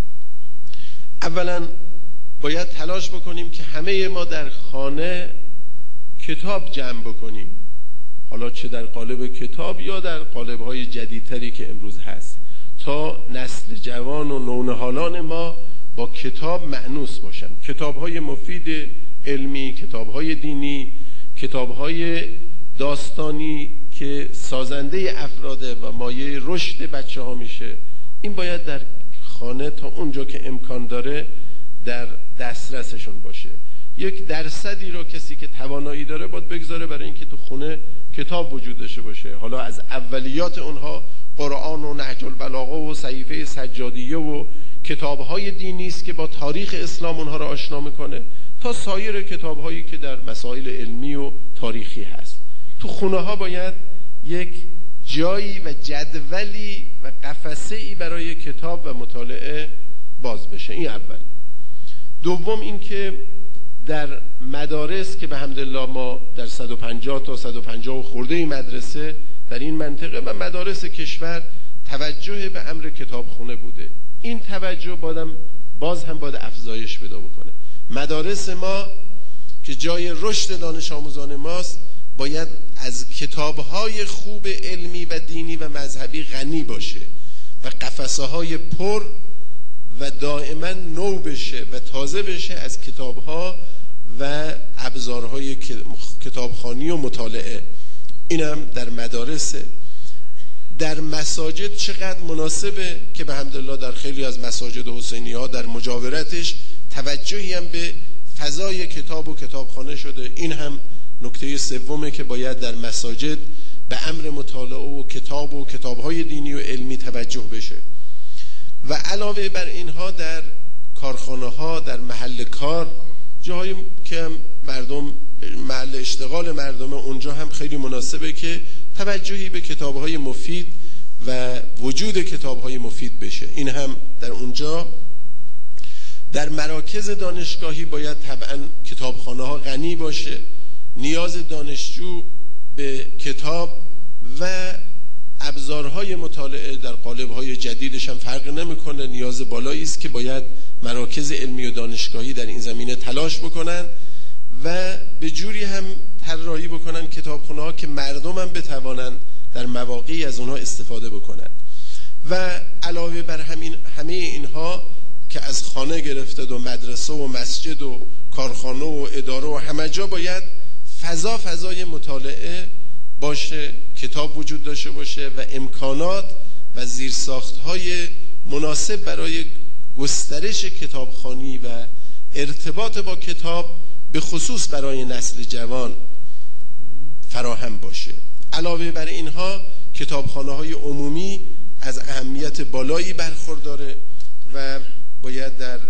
[SPEAKER 1] اولا باید تلاش بکنیم که همه ما در خانه کتاب جمع بکنیم، حالا چه در قالب کتاب یا در قالب‌های جدیدتری که امروز هست، تا نسل جوان و نونهالان ما با کتاب مأنوس باشن. کتاب‌های مفید علمی، کتاب‌های دینی، کتاب‌های داستانی که سازنده افراده و مایه رشد بچه‌ها میشه، این باید در خانه تا اونجا که امکان داره در دسترسشون باشه. یک درصدی رو کسی که توانایی داره باید بگذاره برای اینکه تو خونه کتاب وجود داشته باشه. حالا از اولیات اونها قرآن و نهج البلاغه و صحیفه سجادیه و کتاب‌های دینی است که با تاریخ اسلام اونها رو آشنا میکنه، تا سایر کتاب‌هایی که در مسائل علمی و تاریخی هست. تو خونه ها باید یک جایی و جدولی و قفسه‌ای برای کتاب و مطالعه باز بشه. این اول. دوم این که در مدارس که به حمدالله ما در صد و پنجاه تا صد و پنجاه خورده مدرسه در این منطقه و مدارس کشور توجه به امر کتابخونه بوده. این توجه بادم باز هم باید افزایش پیدا بکنه. مدارس ما که جای رشد دانش آموزان ماست باید از کتاب‌های خوب علمی و دینی و مذهبی غنی باشه و قفسه‌های پر و دائما نو بشه و تازه بشه از کتاب‌ها و ابزارهای کتابخوانی و مطالعه. اینم در مدارسه. در مساجد چقدر مناسبه که به حمدالله در خیلی از مساجد حسینی ها در مجاورتش توجهی هم به فضای کتاب و کتابخانه شده. این هم نکته سومه که باید در مساجد به امر مطالعه و کتاب و کتابهای دینی و علمی توجه بشه. و علاوه بر اینها در کارخانه ها، در محل کار، جاهایی که مردم محل اشتغال مردم، اونجا هم خیلی مناسبه که توجهی به کتابهای مفید و وجود کتابهای مفید بشه. این هم در اونجا. در مراکز دانشگاهی باید طبعا کتابخانه ها غنی باشه. نیاز دانشجو به کتاب و ابزارهای مطالعه در قالب‌های جدیدش هم فرق نمی‌کنه. نیاز بالایی است که باید مراکز علمی و دانشگاهی در این زمینه تلاش بکنن و به جوری هم طراحی بکنن کتابخونه‌ها که مردم هم بتوانن در مواقعی از اونها استفاده بکنن. و علاوه بر همین همه اینها که از خانه گرفته و مدرسه و مسجد و کارخانه و اداره و همه جا باید فضا فضای مطالعه باشه، کتاب وجود داشته باشه و امکانات و زیرساخت‌های مناسب برای گسترش کتابخوانی و ارتباط با کتاب به خصوص برای نسل جوان فراهم باشه. علاوه بر اینها کتابخانه‌های عمومی از اهمیت بالایی برخورداره و باید در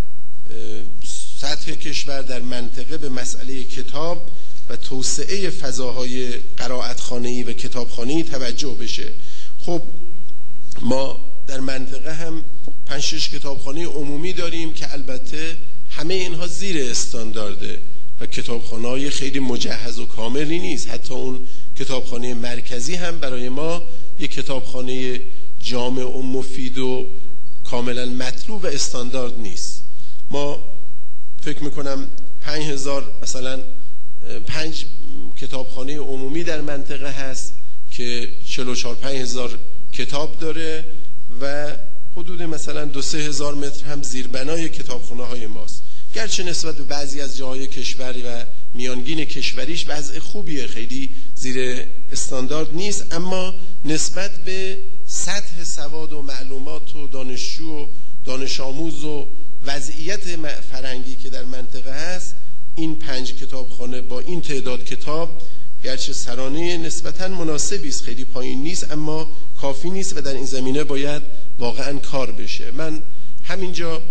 [SPEAKER 1] سطح کشور در منطقه به مسئله کتاب و توسعه فضاهای قرائتخانه‌ای و کتابخانه‌ای توجه بشه. خب ما در منطقه هم پنج شش کتابخانه عمومی داریم که البته همه اینها زیر استاندارده و کتابخانه‌های خیلی مجهز و کاملی نیست. حتی اون کتابخانه مرکزی هم برای ما یک کتابخانه جامع و مفید و کاملا مطلوب و استاندارد نیست. ما فکر میکنم پنج هزار مثلا پنج کتابخانه عمومی در منطقه هست که چهل و چهار پنج هزار کتاب داره و حدود مثلا دو سه هزار متر هم زیربنای کتابخانه های ماست. گرچه نسبت به بعضی از جاهای کشوری و میانگین کشوریش وضع خوبیه، خیلی زیر استاندارد نیست، اما نسبت به سطح سواد و معلومات و دانشجو و دانش آموز و وضعیت فرهنگی که در منطقه هست، این پنج کتابخانه با این تعداد کتاب گرچه سرانه نسبتاً مناسبی است، خیلی پایین نیست، اما کافی نیست و در این زمینه باید واقعاً کار بشه. من همینجا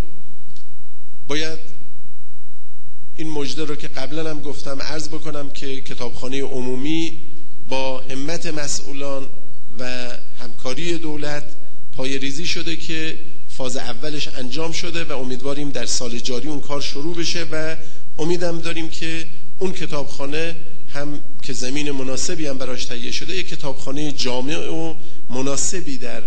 [SPEAKER 1] باید این مژده رو که قبلا هم گفتم عرض بکنم که کتابخانه عمومی با همت مسئولان و همکاری دولت پایه‌ریزی شده که فاز اولش انجام شده و امیدواریم در سال جاری اون کار شروع بشه و امیدم داریم که اون کتابخانه هم که زمین مناسبی هم براش تهیه شده، یک کتابخانه جامع و مناسبی در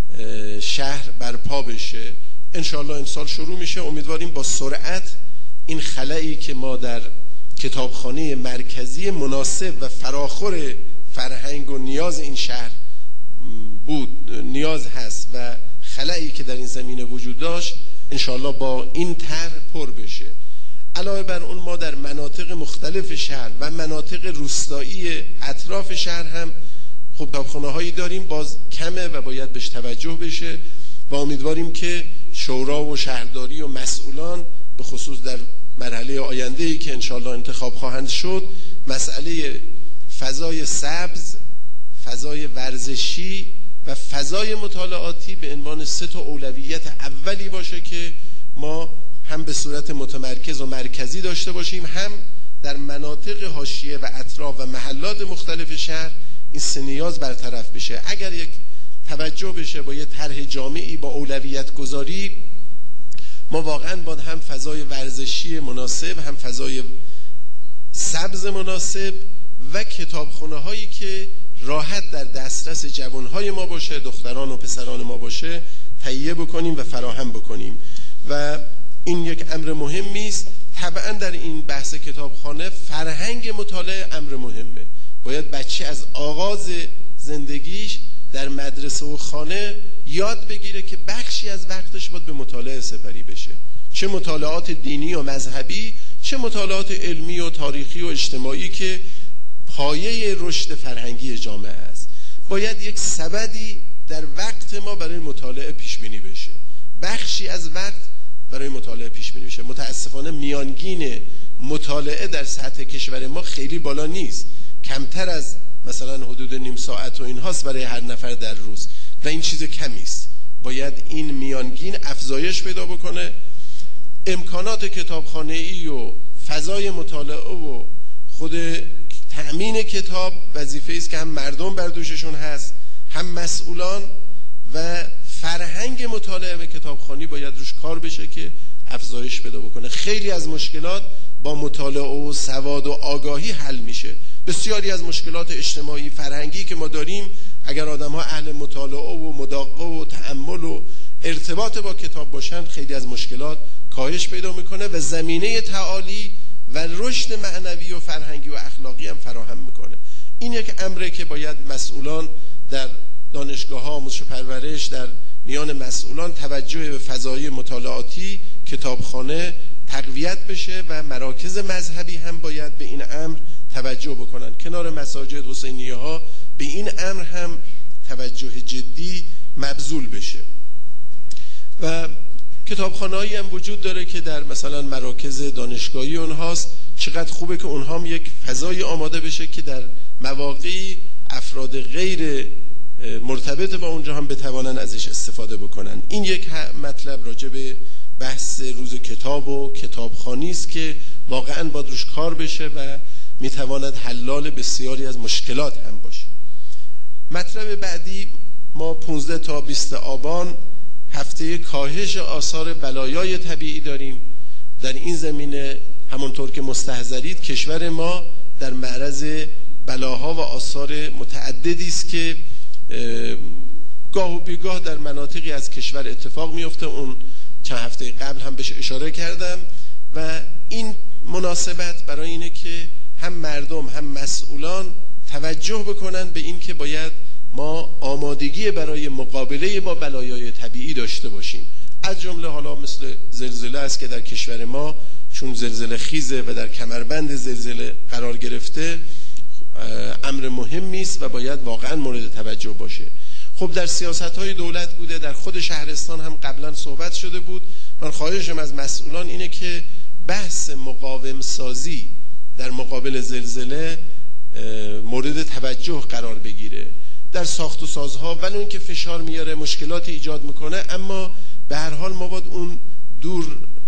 [SPEAKER 1] شهر برپا بشه. انشاءالله امسال شروع میشه. امیدواریم با سرعت این خلایی که ما در کتابخانه مرکزی مناسب و فراخور فرهنگ و نیاز این شهر بود، نیاز هست و خلایی که در این زمینه وجود داشت، انشاءالله با این طرح پر بشه. علاوه بر اون ما در مناطق مختلف شهر و مناطق روستایی اطراف شهر هم خب کتابخانه هایی داریم، باز کمه و باید بهش توجه بشه و امیدواریم که شورا و شهرداری و مسئولان به خصوص در مرحله آینده‌ای که انشاءالله انتخاب خواهند شد، مسئله فضای سبز، فضای ورزشی و فضای مطالعاتی به عنوان سه تا اولویت اولی باشه که ما هم به صورت متمرکز و مرکزی داشته باشیم، هم در مناطق حاشیه و اطراف و محلات مختلف شهر این سه نیاز برطرف بشه. اگر یک توجه بشه با یه طرح جامعی با اولویت گذاری، ما واقعا با هم فضای ورزشی مناسب، هم فضای سبز مناسب و کتابخونه هایی که راحت در دسترس جوانهای ما باشه، دختران و پسران ما باشه، تهیه بکنیم و فراهم بکنیم. و این یک امر مهمی است. طبعا در این بحث کتابخانه فرهنگ مطالعه امر مهمه. باید بچه از آغاز زندگیش در مدرسه و خانه یاد بگیره که بخشی از وقتش باید به مطالعه سپری بشه، چه مطالعات دینی و مذهبی، چه مطالعات علمی و تاریخی و اجتماعی که پایه رشد فرهنگی جامعه است. باید یک سبدی در وقت ما برای مطالعه پیش بینی بشه، بخشی از وقت برای مطالعه پیش بینی بشه. متاسفانه میانگین مطالعه در سطح کشور ما خیلی بالا نیست، کمتر از مثلا حدود نیم ساعت و اینهاست برای هر نفر در روز و این چیز کمی است. باید این میانگین افزایش پیدا بکنه. امکانات کتابخانه‌ای و فضای مطالعه و خود تأمین کتاب وظیفه است که هم مردم بر دوششون هست، هم مسئولان، و فرهنگ مطالعه و کتابخوانی باید روش کار بشه که افزایش پیدا بکنه. خیلی از مشکلات با مطالعه و سواد و آگاهی حل میشه. بسیاری از مشکلات اجتماعی فرهنگی که ما داریم، اگر آدم ها اهل مطالعه و مداقه و تأمل و ارتباط با کتاب باشن، خیلی از مشکلات کاهش پیدا میکنه و زمینه تعالی و رشد معنوی و فرهنگی و اخلاقی هم فراهم میکنه. این یک امره که باید مسئولان در دانشگاه ها، آموزش و پرورش، در میان مسئولان توجه به فضای مطالعاتی کتابخانه تقویت بشه و مراکز مذهبی هم باید به این امر توجه بکنن. کنار مساجد حسینیه ها به این امر هم توجه جدی مبذول بشه. و کتابخانه‌ای هم وجود داره که در مثلا مراکز دانشگاهی اونهاست. چقدر خوبه که اونها هم یک فضای آماده بشه که در مواقعی افراد غیر مرتبط با اونجا هم بتوانن ازش استفاده بکنن. این یک مطلب راجع به بحث روز کتاب و کتابخوانی است که واقعا باید روش کار بشه و میتواند حلال بسیاری از مشکلات هم باشه. مطلب بعدی، ما پانزده تا بیست آبان هفته کاهش آثار بلایای طبیعی داریم. در این زمینه همونطور که مستحضرید کشور ما در معرض بلاها و آثار متعددی است که گاه و بیگاه در مناطقی از کشور اتفاق میفته. اون چند هفته قبل هم بهش اشاره کردم و این مناسبت برای اینه که هم مردم هم مسئولان توجه بکنن به این که باید ما آمادگی برای مقابله با بلایای طبیعی داشته باشیم. از جمله حالا مثل زلزله است که در کشور ما چون زلزله خیزه و در کمربند زلزله قرار گرفته امر مهمی است و باید واقعا مورد توجه باشه. خب در سیاست‌های دولت بوده، در خود شهرستان هم قبلا صحبت شده بود. من خواهشم از مسئولان اینه که بحث مقاوم سازی در مقابل زلزله مورد توجه قرار بگیره. در ساخت و سازها ولو اینکه فشار میاره، مشکلات ایجاد میکنه، اما به هر حال ما باید اون دور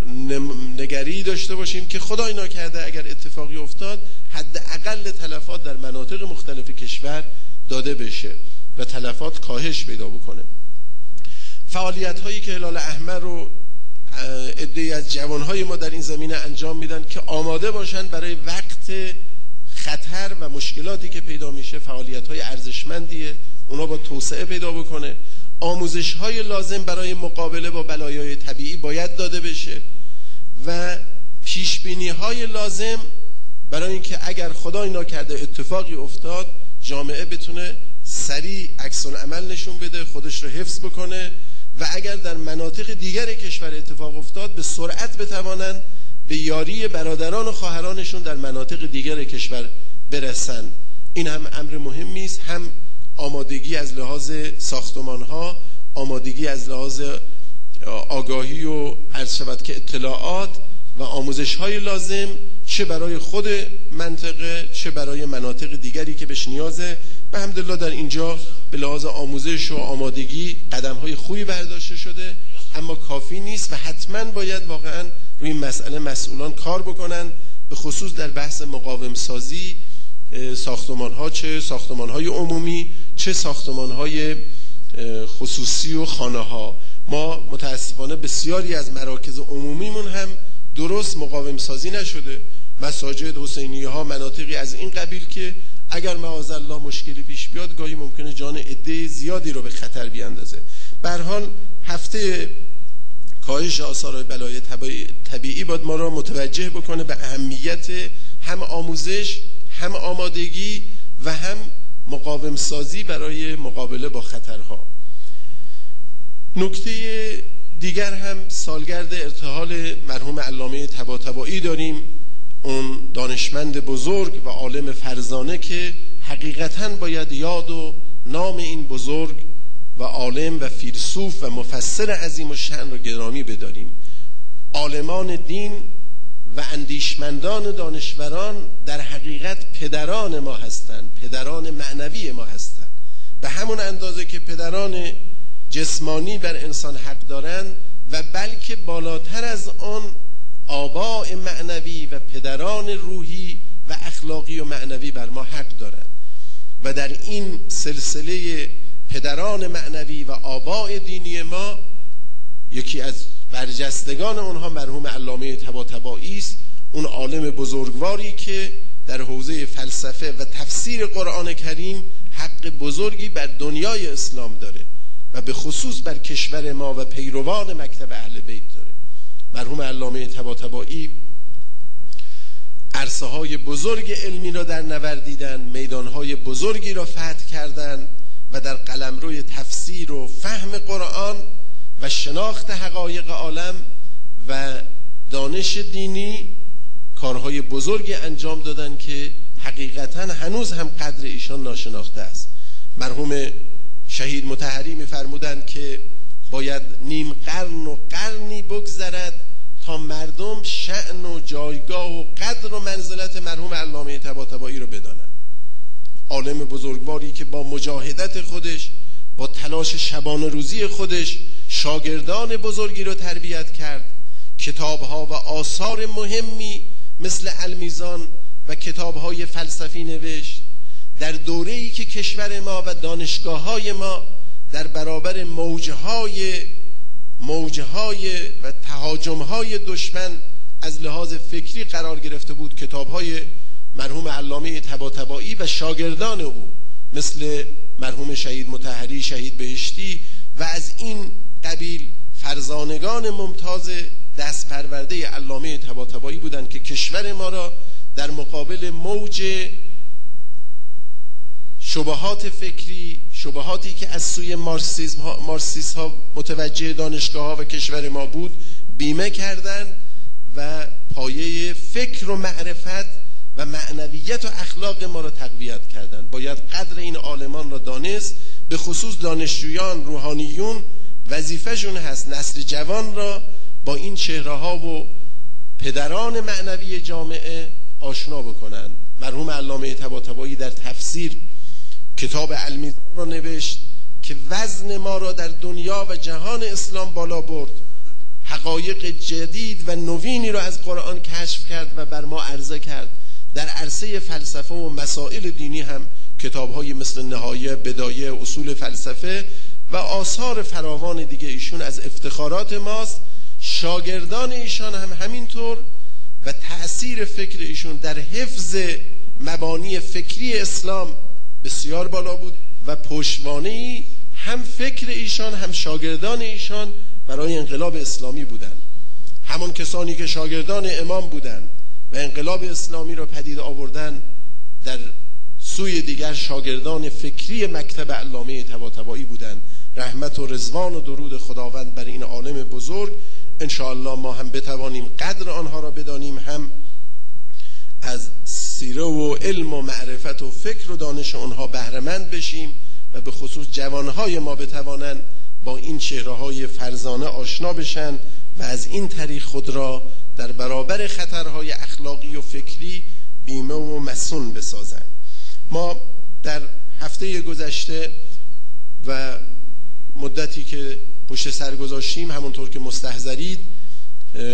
[SPEAKER 1] نگری داشته باشیم که خدای ناکرده اگر اتفاقی افتاد حداقل تلفات در مناطق مختلف کشور داده بشه و تلفات کاهش پیدا بکنه. فعالیت هایی که هلال احمر و عده‌ای از جوانهای ما در این زمینه انجام میدن که آماده باشن برای وقت خطر و مشکلاتی که پیدا میشه، فعالیت های ارزشمندیه، اونا با توسعه پیدا بکنه. آموزش های لازم برای مقابله با بلایای طبیعی باید داده بشه و پیش بینی های لازم برای اینکه اگر خدای ناکرده اتفاقی افتاد جامعه بتونه سریع عکس العمل نشون بده، خودش رو حفظ بکنه و اگر در مناطق دیگر کشور اتفاق افتاد به سرعت بتوانن به یاری برادران و خواهرانشون در مناطق دیگر کشور برسن. این هم امر مهمی است، هم آمادگی از لحاظ ساختمان‌ها، آمادگی از لحاظ آگاهی و عرض شود که اطلاعات و آموزش‌های لازم، چه برای خود منطقه چه برای مناطق دیگری که بهش نیازه. و الحمدلله در اینجا به لحاظ آموزش و آمادگی قدم‌های خوبی برداشته شده، اما کافی نیست و حتما باید واقعا روی این مسئله مسئولان کار بکنن، به خصوص در بحث مقاوم سازی ساختمان ها، چه ساختمان های عمومی چه ساختمان های خصوصی و خانه ها. ما متاسفانه بسیاری از مراکز عمومیمون هم درست مقاوم سازی نشده. مساجد، حسینیه ها، مناطقی از این قبیل که اگر معاذالله مشکلی پیش بیاد گاهی ممکنه جان عده زیادی رو به خطر بیاندازه. به هر حال هفته کاهش آثار بلای طبیعی باید ما را متوجه بکنه به اهمیت هم آموزش، هم آمادگی و هم مقاوم سازی برای مقابله با خطرها. نکته دیگر هم سالگرد ارتحال مرحوم علامه طباطبایی داریم، اون دانشمند بزرگ و عالم فرزانه که حقیقتاً باید یاد و نام این بزرگ و عالم و فیلسوف و مفسر عظیم الشأن را گرامی بداریم. عالمان دین و اندیشمندان دانشوران در حقیقت پدران ما هستند، پدران معنوی ما هستند. به همون اندازه که پدران جسمانی بر انسان حق دارند و بلکه بالاتر از آن آباء معنوی و پدران روحی و اخلاقی و معنوی بر ما حق دارند. و در این سلسله پدران معنوی و آباء دینی ما یکی از برجستگان اونها مرحوم علامه طباطبایی است، اون عالم بزرگواری که در حوزه فلسفه و تفسیر قرآن کریم حق بزرگی بر دنیای اسلام داره و به خصوص بر کشور ما و پیروان مکتب اهل بیت داره. مرحوم علامه طباطبایی عرصه های بزرگ علمی را در نوردیدن، میدان های بزرگی را فتح کردند و در قلمروی تفسیر و فهم قرآن و شناخت حقایق عالم و دانش دینی کارهای بزرگی انجام دادن که حقیقتا هنوز هم قدر ایشان ناشناخته است. مرحوم شهید مطهری می‌فرمودند که باید نیم قرن و قرنی بگذرد تا مردم شأن و جایگاه و قدر و منزلت مرحوم علامه طباطبایی رو بدانند. عالم بزرگواری که با مجاهدت خودش، با تلاش شبانه روزی خودش شاگردان بزرگی رو تربیت کرد، کتابها و آثار مهمی مثل المیزان و کتابهای فلسفی نوشت. در دوره‌ای که کشور ما و دانشگاه‌های ما در برابر موجهای موجهای و تهاجم‌های دشمن از لحاظ فکری قرار گرفته بود، کتاب‌های مرحوم علامه طباطبایی و شاگردان او مثل مرحوم شهید مطهری، شهید بهشتی و از این قبیل فرزانگان ممتاز دست پرورده علامه طباطبایی بودند که کشور ما را در مقابل موج شبهات فکری، شبهاتی که از سوی مارکسیسم ها، مارکسیست ها متوجه دانشگاه ها و کشور ما بود بیمه کردند و پایه فکر و معرفت و معنویت و اخلاق ما را تقویت کردند. باید قدر این عالمان را دانست، به خصوص دانشجویان، روحانیون وظیفه‌شون هست نسل جوان را با این چهره ها و پدران معنوی جامعه آشنا بکنند. مرحوم علامه طباطبایی در تفسیر کتاب المیزان را نوشت که وزن ما را در دنیا و جهان اسلام بالا برد، حقایق جدید و نوینی را از قرآن کشف کرد و بر ما عرضه کرد. در عرصه فلسفه و مسائل دینی هم کتاب‌های مثل نهایه، بدایه، اصول فلسفه و آثار فراوان دیگه ایشون از افتخارات ماست. شاگردان ایشان هم همینطور و تأثیر فکر ایشون در حفظ مبانی فکری اسلام بسیار بالا بود و پشتوانه‌ای هم فکر ایشان هم شاگردان ایشان برای انقلاب اسلامی بودند. همون کسانی که شاگردان امام بودند و انقلاب اسلامی را پدید آوردن، در سوی دیگر شاگردان فکری مکتب علامه طباطبایی بودند. رحمت و رضوان و درود خداوند بر این عالم بزرگ. انشاءالله ما هم بتوانیم قدر آنها را بدانیم، هم از سیره و علم و معرفت و فکر و دانش آنها بهره‌مند بشیم و به خصوص جوانهای ما بتوانند با این چهره‌های فرزانه آشنا بشن و از این طریق خود را در برابر خطرهای اخلاقی و فکری بیمه و مصون بسازند. ما در هفته گذشته و مدتی که پشت سر گذاشتیم، همونطور که مستحضرید،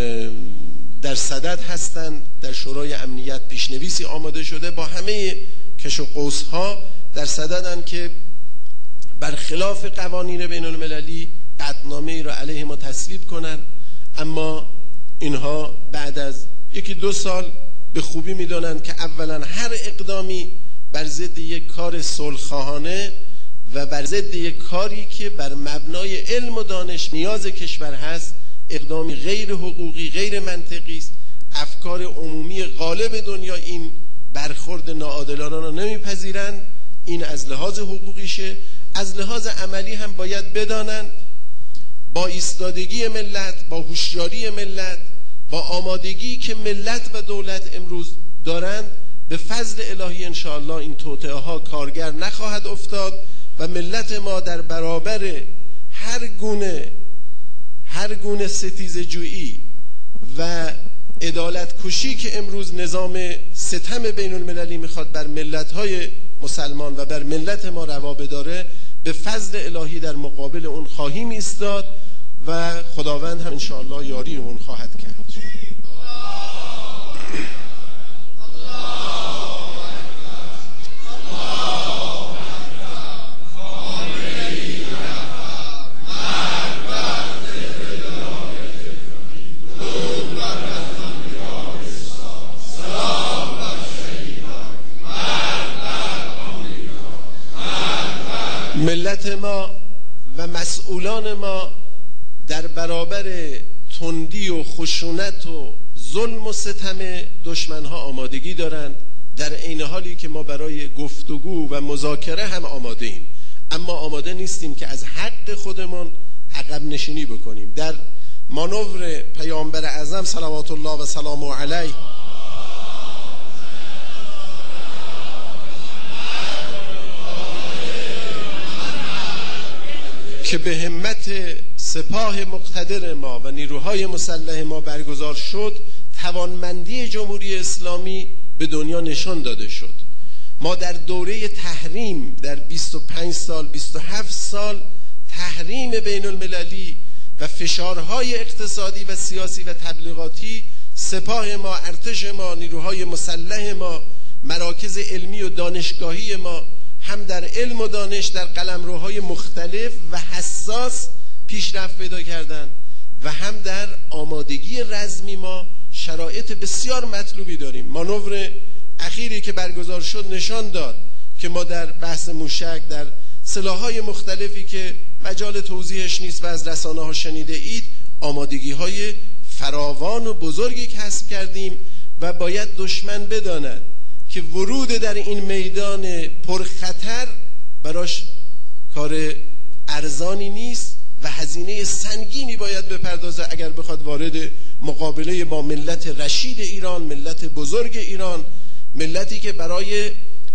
[SPEAKER 1] در صدد هستند. در شورای امنیت پیشنویسی آماده شده با همه کش و قوس ها در صددن که برخلاف قوانین بین المللی قطعنامه ای را علیه ما تصویب کنند. اما اینها بعد از یکی دو سال به خوبی میدانند که اولا هر اقدامی بر ضد یک کار صلح‌خواهانه و بر ضد یک کاری که بر مبنای علم و دانش نیاز کشور هست اقدامی غیر حقوقی، غیر منطقی است. افکار عمومی غالب دنیا این برخورد ناعادلانه را نمیپذیرند. این از لحاظ حقوقیشه. از لحاظ عملی هم باید بدانند با ایستادگی ملت، با هوشیاری ملت، با آمادگی که ملت و دولت امروز دارند، به فضل الهی انشاءالله این توطئه ها کارگر نخواهد افتاد و ملت ما در برابر هر گونه هر گونه ستیزه جویی و عدالت کشی که امروز نظام ستم بین المللی میخواد بر ملت های مسلمان و بر ملت ما روا بداره، به فضل الهی در مقابل اون خواهیم ایستاد و خداوند هم انشاءالله یاری اون خواهد کرد. ملت ما و مسئولان ما در برابر تندی و خشونت و ظلم و ستم دشمنها آمادگی دارند، در عین حالی که ما برای گفتگو و مذاکره هم آماده ایم، اما آماده نیستیم که از حق خودمون عقب نشینی بکنیم. در مانور پیامبر اعظم صلوات الله و سلامه علیه که به همت سپاه مقتدر ما و نیروهای مسلح ما برگزار شد، توانمندی جمهوری اسلامی به دنیا نشان داده شد. ما در دوره تحریم در بیست و پنج سال بیست و هفت سال تحریم بین المللی و فشارهای اقتصادی و سیاسی و تبلیغاتی، سپاه ما، ارتش ما، نیروهای مسلح ما، مراکز علمی و دانشگاهی ما هم در علم و دانش در قلمروهای مختلف و حساس پیشرفت پیدا کردند و هم در آمادگی رزمی ما شرایط بسیار مطلوبی داریم. مانور اخیری که برگزار شد نشان داد که ما در بحث موشک، در سلاح‌های مختلفی که مجال توضیحش نیست و از رسانه ها شنیده اید، آمادگی های فراوان و بزرگی کسب کردیم و باید دشمن بداند که ورود در این میدان پرخطر براش کار ارزانی نیست و هزینه سنگینی باید بپردازه اگر بخواد وارد مقابله با ملت رشید ایران، ملت بزرگ ایران، ملتی که برای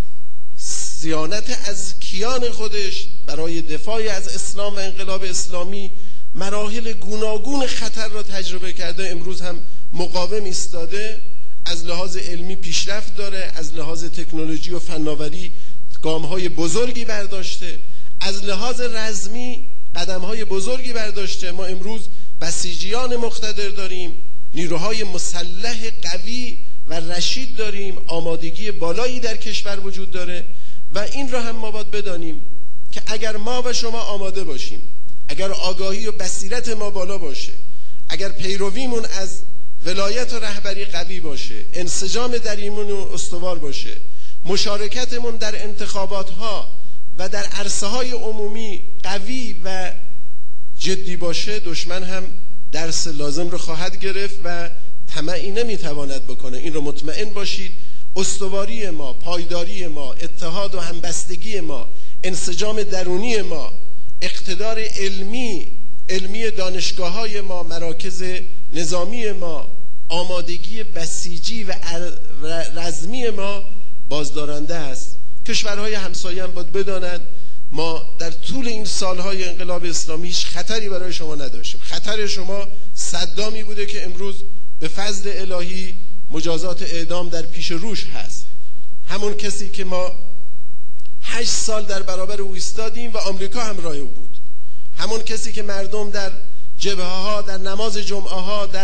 [SPEAKER 1] صیانت از کیان خودش، برای دفاع از اسلام و انقلاب اسلامی مراحل گوناگون خطر را تجربه کرده، امروز هم مقاوم ایستاده، از لحاظ علمی پیشرفت داره، از لحاظ تکنولوژی و فناوری گام‌های بزرگی برداشته، از لحاظ رزمی قدم‌های بزرگی برداشته. ما امروز بسیجیان مقتدر داریم، نیروهای مسلح قوی و رشید داریم، آمادگی بالایی در کشور وجود داره و این را هم ما باید بدانیم که اگر ما و شما آماده باشیم، اگر آگاهی و بصیرت ما بالا باشه، اگر پیرویمون از ولایت و رهبری قوی باشه، انسجام دریمون استوار باشه، مشارکتمون در انتخابات ها و در عرصه های عمومی قوی و جدی باشه، دشمن هم درس لازم رو خواهد گرفت و طمعی نمیتواند بکنه. این رو مطمئن باشید. استواری ما، پایداری ما، اتحاد و همبستگی ما، انسجام درونی ما، اقتدار علمی علمی دانشگاه های ما، مراکز نظامی ما، آمادگی بسیجی و رزمی ما بازدارنده است. کشورهای همسایه هم باید بدانند ما در طول این سالهای انقلاب اسلامی هیچ خطری برای شما نداشتیم. خطر شما صدامی بوده که امروز به فضل الهی مجازات اعدام در پیش روش هست. همون کسی که ما هشت سال در برابر او ایستادیم و آمریکا همراه او بود. همون کسی که مردم در جبهه ها، در نماز جمعه ها، در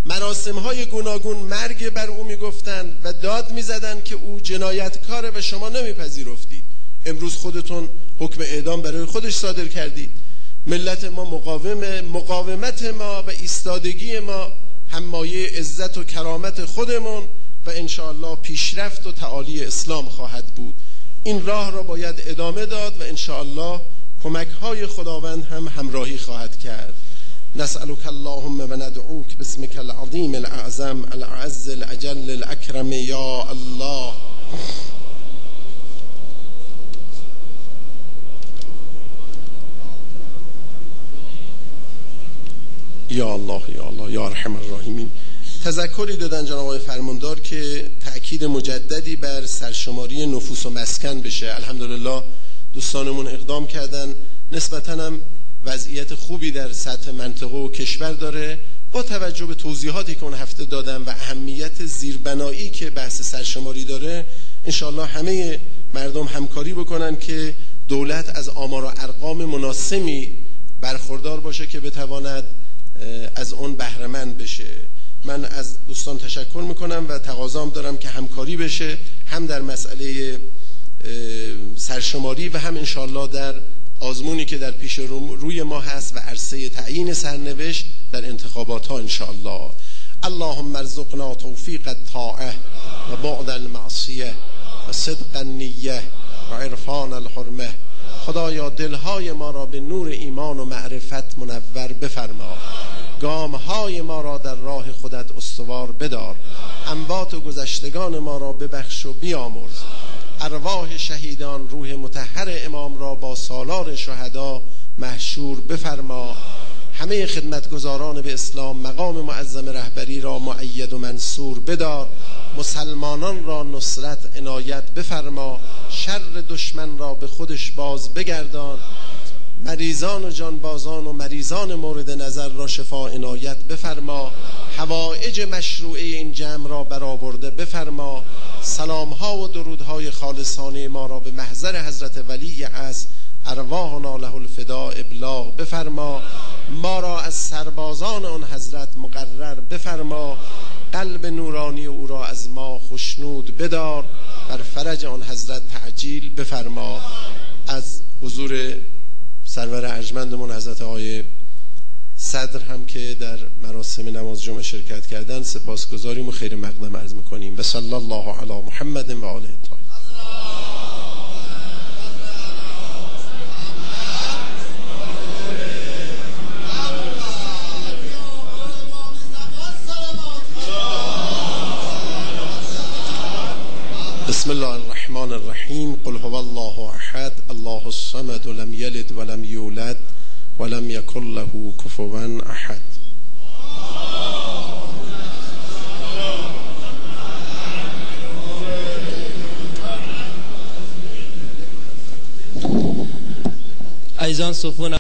[SPEAKER 1] مراسم‌های گوناگون مرگ بر او میگفتند و داد میزدند که او جنایتکاره و شما نمیپذیرفتید. امروز خودتون حکم اعدام برای خودش صادر کردید. ملت ما مقاومه، مقاومت ما و ایستادگی ما هم مایه عزت و کرامت خودمون و انشاءالله پیشرفت و تعالی اسلام خواهد بود. این راه را باید ادامه داد و انشاءالله کمک‌های خداوند هم همراهی خواهد کرد. نسألك اللهم و ندعوك باسمك العظیم الاعظم الأعز الأجل الأكرم یا الله. یا الله یا الله یا ارحم الراحمین. تذکری دادن جناب آقای فرماندار که تأکید مجددی بر سرشماری نفوس و مسکن بشه. الحمدلله دوستانمون اقدام کردن، نسبتاً هم وضعیت خوبی در سطح منطقه و کشور داره. با توجه به توضیحاتی که اون هفته دادم و اهمیت زیربنایی که بحث سرشماری داره، انشاءالله همه مردم همکاری بکنن که دولت از آمار و ارقام مناسبی برخوردار باشه که بتواند از اون بهره مند بشه. من از دوستان تشکر میکنم و تقاضام دارم که همکاری بشه، هم در مسئله سرشماری و هم انشاءالله در آزمونی که در پیش روی ما هست و عرصه تعیین سرنوشت در انتخابات ها انشاءالله. اللهم ارزقنا توفیق الطاعه و بعد المعصیه و صدق النیه و عرفان الحرمه. خدایا دلهای ما را به نور ایمان و معرفت منور بفرما، گامهای ما را در راه خودت استوار بدار، اموات و گذشتگان ما را ببخش و بیامرز، ارواح شهیدان روح مطهر امام را با سالار شهدا محشور بفرما، همه خدمتگزاران به اسلام مقام معظم رهبری را مؤید و منصور بدار، مسلمانان را نصرت عنایت بفرما، شر دشمن را به خودش باز بگردان، مریضان و جانبازان و مریضان مورد نظر را شفا عنایت بفرما، حوائج مشروعه این جمع را برآورده بفرما، سلامها و درودهای خالصانه ما را به محضر حضرت ولی عصر ارواحنا له الفدا ابلاغ بفرما، ما را از سربازان آن حضرت مقرر بفرما، قلب نورانی او را از ما خشنود بدار، بر فرج آن حضرت تعجیل بفرما. از حضور سرور ارجمندمون حضرت آقای صدر هم که در مراسم نماز جمعه شرکت کردن سپاسگزاریم و خیر مقدم عرض میکنیم. و صلی الله علی محمد و آله الطاهرین. بسم الله الرحمن الرحیم. قل هو الله احد الله الصمد لم یلد ولم یولد ولم یکن له کفوا احد.
[SPEAKER 2] عزیزان صفون